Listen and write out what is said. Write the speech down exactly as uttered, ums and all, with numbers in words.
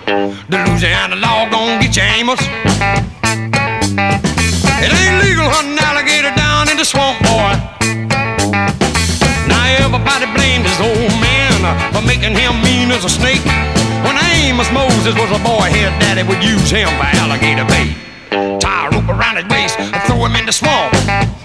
The Louisiana law gon' get you, Amos. It ain't legal hunting alligator down in the swamp, boy. Now everybody blamed this old man for making him mean as a snake. When Amos Moses was a boy, his daddy would use him for alligator bait. Tie a rope around his waist and throw him in the swamp.